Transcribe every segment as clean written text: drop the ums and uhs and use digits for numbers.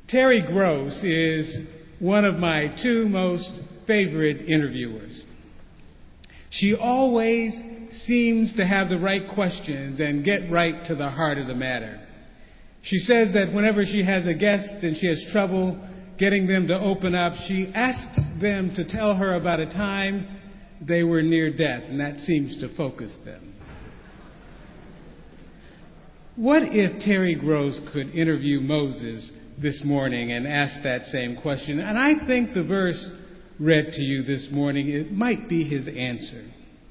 Terry Gross is one of my two most favorite interviewers. She always seems to have the right questions and get right to the heart of the matter. She says that whenever she has a guest and she has trouble getting them to open up, she asks them to tell her about a time they were near death, and that seems to focus them. What if Terry Gross could interview Moses this morning and ask that same question? And I think the verse read to you this morning, it might be his answer.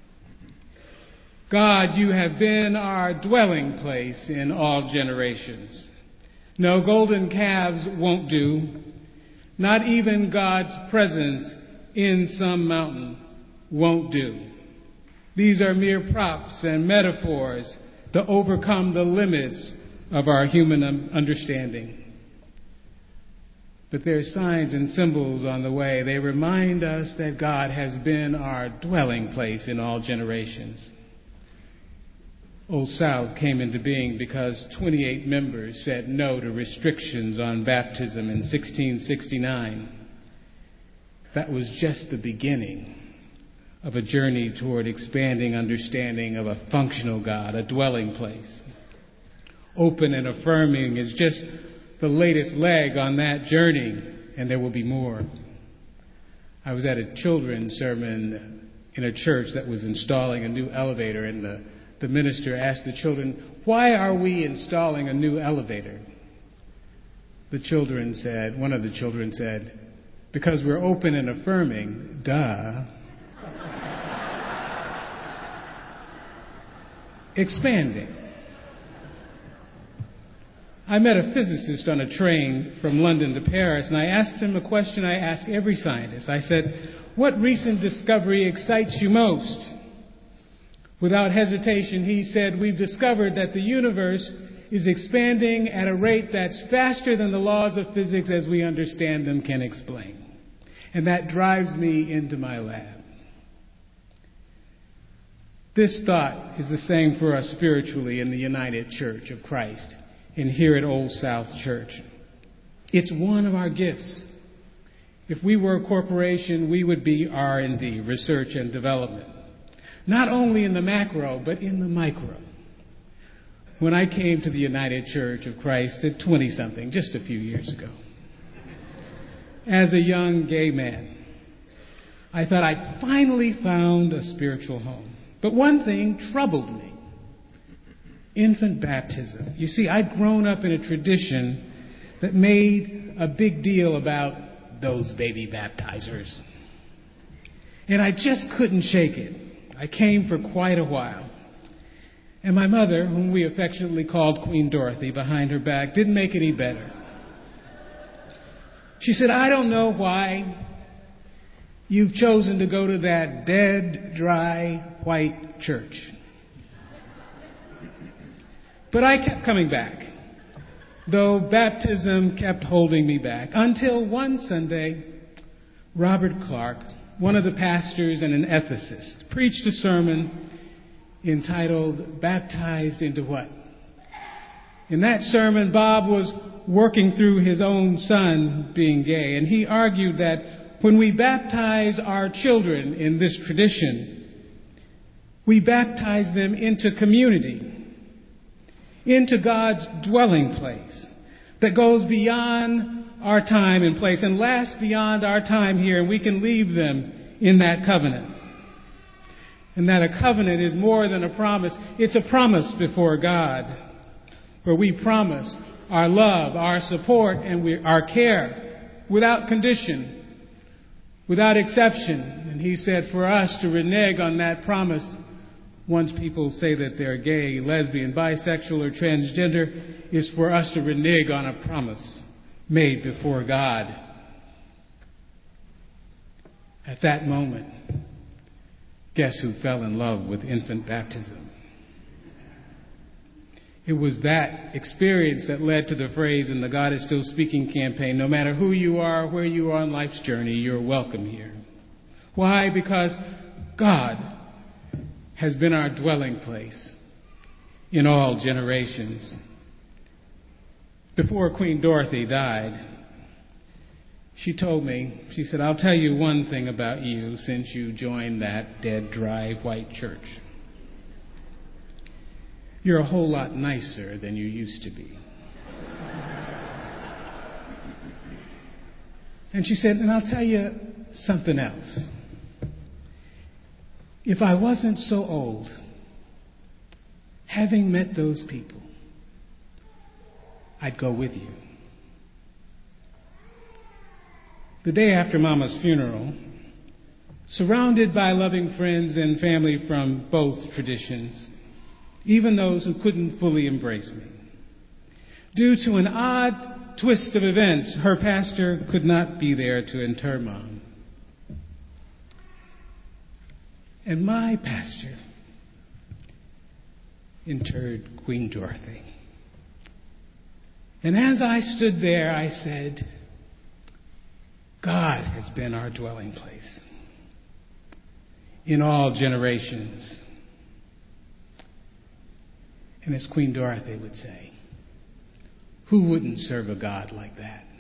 God, you have been our dwelling place in all generations. No, golden calves won't do. Not even God's presence in some mountain won't do. These are mere props and metaphors to overcome the limits of our human understanding. But there are signs and symbols on the way. They remind us that God has been our dwelling place in all generations. Old South came into being because 28 members said no to restrictions on baptism in 1669. That was just the beginning of a journey toward expanding understanding of a functional God, a dwelling place. Open and affirming is just the latest leg on that journey, and there will be more. I was at a children's sermon in a church that was installing a new elevator, and the minister asked the children, "Why are we installing a new elevator?" One of the children said, "Because we're open and affirming, duh." Expanding. I met a physicist on a train from London to Paris, and I asked him a question I ask every scientist. I said, "What recent discovery excites you most?" Without hesitation, he said, "We've discovered that the universe is expanding at a rate that's faster than the laws of physics as we understand them can explain." And that drives me into my lab. This thought is the same for us spiritually in the United Church of Christ and here at Old South Church. It's one of our gifts. If we were a corporation, we would be R&D, research and development. Not only in the macro, but in the micro. When I came to the United Church of Christ at 20-something, just a few years ago, as a young gay man, I thought I'd finally found a spiritual home. But one thing troubled me. Infant baptism. You see, I'd grown up in a tradition that made a big deal about those baby baptizers. And I just couldn't shake it. I came for quite a while. And my mother, whom we affectionately called Queen Dorothy behind her back, didn't make it any better. She said, "I don't know why you've chosen to go to that dead, dry, white church." But I kept coming back, though baptism kept holding me back, until one Sunday, Robert Clark, one of the pastors and an ethicist, preached a sermon entitled, "Baptized into What?" In that sermon, Bob was working through his own son being gay, and he argued that when we baptize our children in this tradition, we baptize them into community, into God's dwelling place that goes beyond our time and place and lasts beyond our time here, and we can leave them in that covenant. And that a covenant is more than a promise. It's a promise before God, where we promise our love, our support, and our care without condition, without exception. And he said for us to renege on that promise once people say that they're gay, lesbian, bisexual, or transgender is for us to renege on a promise made before God. At that moment, guess who fell in love with infant baptism? It was that experience that led to the phrase in the God is Still Speaking campaign, no matter who you are, where you are on life's journey, you're welcome here. Why? Because God has been our dwelling place in all generations. Before Queen Dorothy died, She told me, she said, "I'll tell you one thing about you since you joined that dead, dry, white church. You're a whole lot nicer than you used to be." And she said, "And I'll tell you something else. If I wasn't so old, having met those people, I'd go with you." The day after Mama's funeral, surrounded by loving friends and family from both traditions, even those who couldn't fully embrace me, due to an odd twist of events, her pastor could not be there to inter Mom. And my pastor interred Queen Dorothy. And as I stood there, I said, God has been our dwelling place in all generations. And as Queen Dorothy would say, who wouldn't serve a God like that?